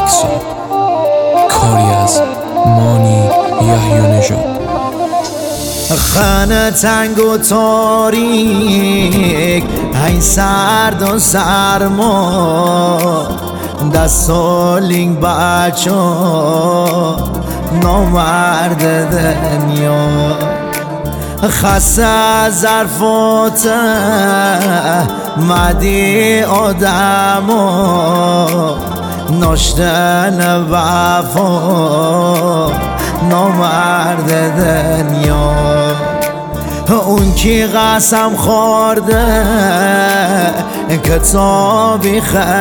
میکسو کاری از مانی یحیی-نژاد. خانه تنگ و تاریک، این سرد و سرما، دست و لینگ بچا نامرد دنیا. خسته از ظرفات مدی آدما، ناشتن وفا نامرد دنیا. اون کی قسم خورده کتابی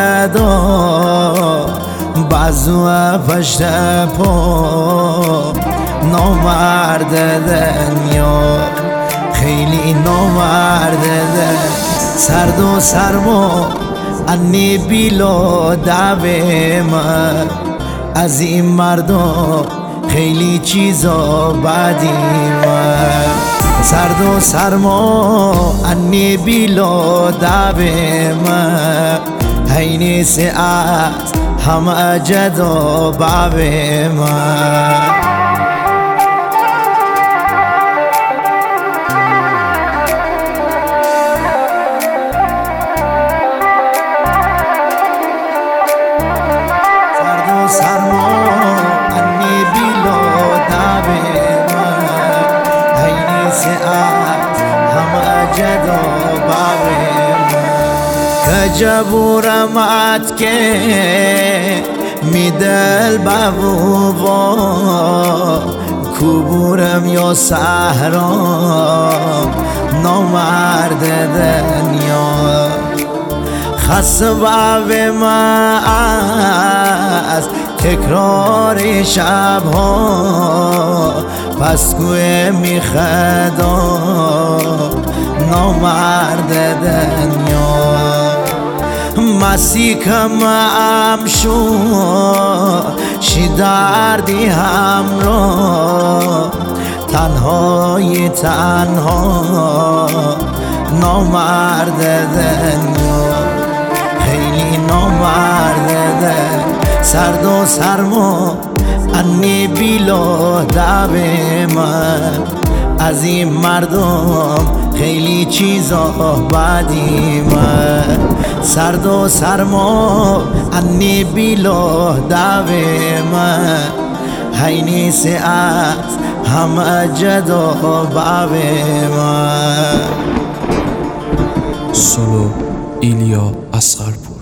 خدا، بازو پشت پا نامرد دنیا. خیلی نامرد سرد و سرما انی بیلو دعوه من از این مردم خیلی چیزا بدی من. سرد و سرما انی بیلو دعوه من، هینی ساعت همه جدا بابه من. سرما انی بیلو دعوه من، هینی ساعت همه جدا بابه من. کجبورمت که میدل بابو کوبورم یا سهرام نامرد دنیا. خسته به من از تکرار شبها، پس گوه میخدم نامرد دنیا. مسیکم شی دردی همراه، تنهای تنها نامرد دنیا. خیلی نامرد سرد و سرما انی بیلو دعوه من، از این مردم خیلی چیزا بدی من. سرد و سرما انی بیلو دعوه من، هینی ساعت همه جدا بابه من. سولو ایلیا اصغرپور.